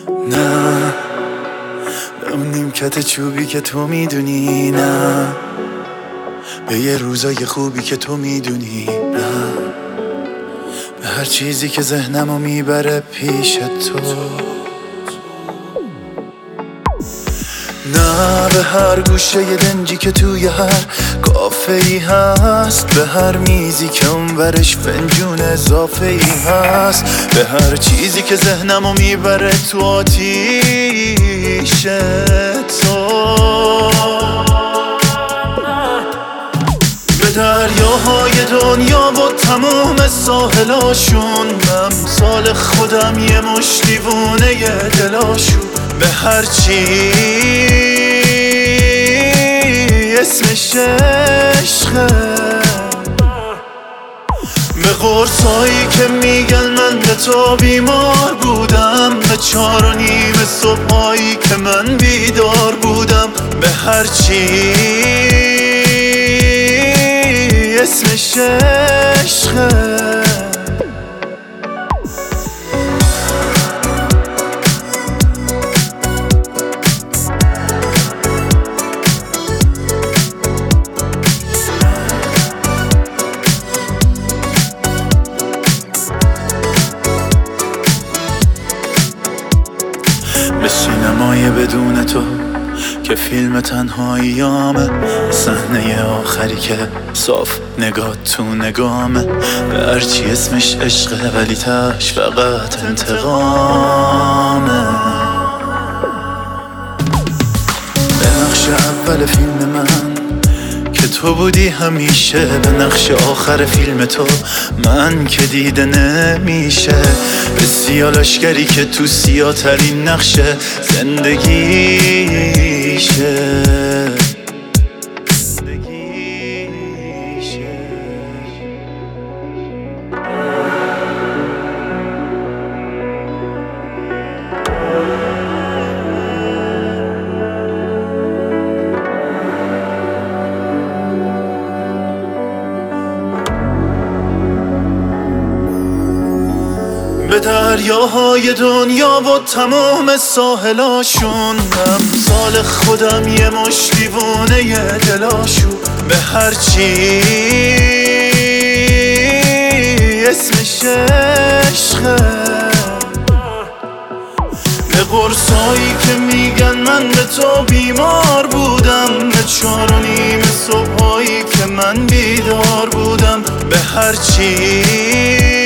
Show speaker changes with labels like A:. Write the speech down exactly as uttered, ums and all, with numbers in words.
A: نه به اون نیمکت چوبی که تو میدونی، نه به یه روزای خوبی که تو میدونی، نه به هر چیزی که ذهنمو میبره پیش تو، نه به هر گوشه ی دنجی که توی هر کافه ای هست، به هر میزی که اونورش فنجون اضافه ای هست، به هر چیزی که ذهنمو میبره تو آتیش تو، به دریاهای دنیا و تمام ساحلاشون، امثال خودم یه مش دیوونه ی دلاشون، به هر چی اسمش عشقه، به قرصایی که میگن من به تو بیمار بودم، به چار و نیم صبحایی که من بیدار بودم، به هر چی اسمش عشقه. به سینمای بدون تو که فیلم تنهاییامه، صحنه آخری که صاف نگاه تو نگامه، به هرچی اسمش عشقه ولی تاش فقط انتقامه، به نقش اول فیلم من که تو بودی همیشه، به نقش آخر فیلم تو من که دیده نمیشه، به سیاه لشکری که تو سیاه ترین نقش زندگیشه. به دریاهای دنیا و تمام ساحلاشون، امثال خودم یه مش دیوونه ی دلاشون، به هر چی اسمش عشقه، به قرصایی که میگن من به تو بیمار بودم، به چار و نیم صبحایی که من بیدار بودم، به هر چی